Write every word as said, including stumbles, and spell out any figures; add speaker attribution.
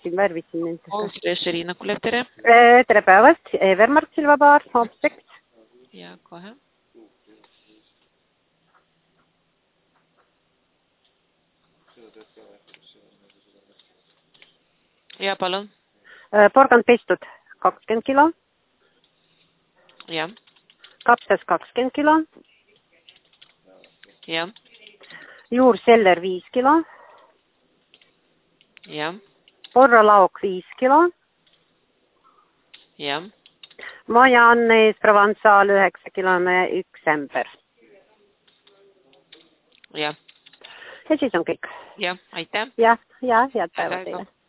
Speaker 1: värvisin, värvisin nendest.
Speaker 2: Austria Šerina Kulev, tere.
Speaker 1: Tere päevast, Evermark Silvabaar, hoopseks.
Speaker 2: Ja, kohe. Ja, palun.
Speaker 1: Porgand pestud kakskümmend kilo.
Speaker 2: Ja.
Speaker 1: Kapsas kakskümmend kilo.
Speaker 2: Ja.
Speaker 1: Juurseller viis kilo.
Speaker 2: Ja.
Speaker 1: Porralauk viis kilo.
Speaker 2: Ja.
Speaker 1: Maja Annees Provençaal üheksa kilone üks ämber.
Speaker 2: Ja.
Speaker 1: Ja siis on kõik.
Speaker 2: Ja, aitäh.
Speaker 1: Ja, ja, head päeva teile.